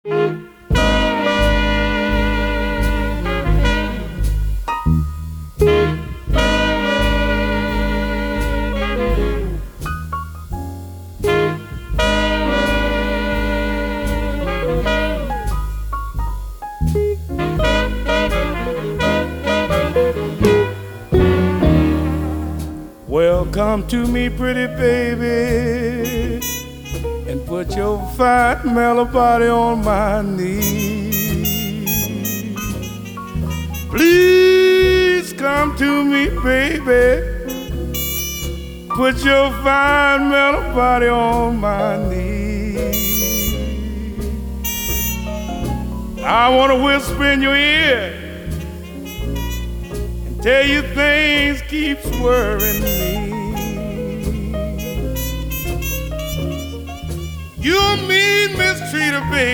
Well, come to me, pretty baby, and put your fine mellow body on my knee. Please come to me, baby, put your fine mellow body on my knee. I want to whisper in your ear, tell you things keeps worrying me. You mean mistreater, baby.